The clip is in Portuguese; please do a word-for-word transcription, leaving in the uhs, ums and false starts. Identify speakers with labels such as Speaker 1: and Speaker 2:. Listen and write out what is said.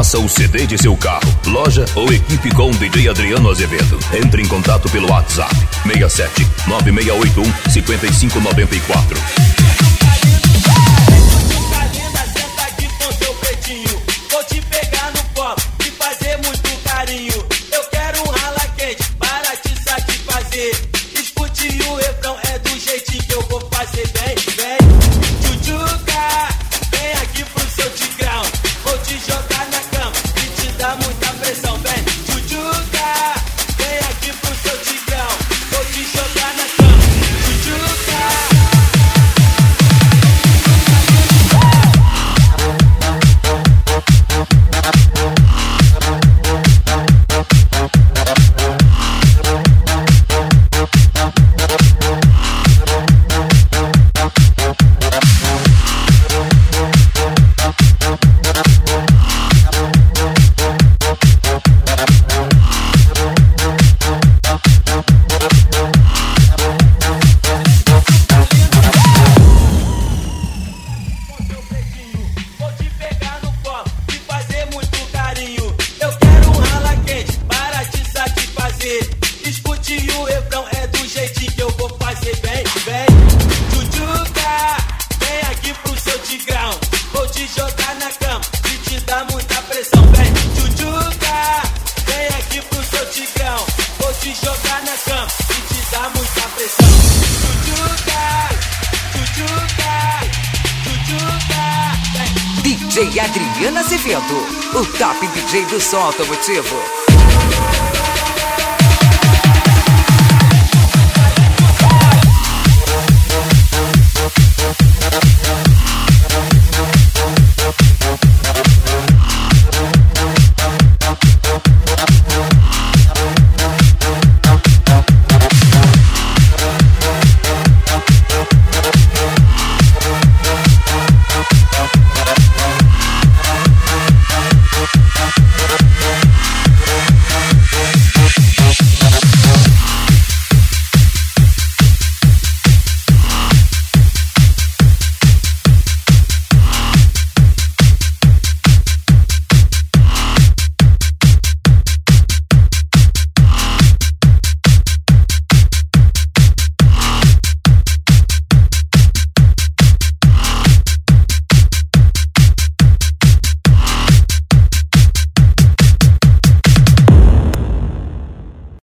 Speaker 1: Faça o C D de seu carro, loja ou equipe com o D J Adriano Azevedo. Entre em contato pelo WhatsApp seis sete nove seis oito um cinco cinco nove quatro.
Speaker 2: Senta aqui com seu pretinho. Vou te pegar no copo e fazer muito carinho. Eu quero um rala quente para te satisfazer. Escute o refrão, é do jeitinho que eu vou fazer. Vem, vem, tchutchuca, vem aqui pro seu tigrão. Vou te jogar na cama e te dar muita pressão. Vem, tchutchuca, vem aqui pro seu tigrão. Vou te jogar na cama, tchutchuca.
Speaker 3: D J Adriano Azevedo, o top D J do som automotivo.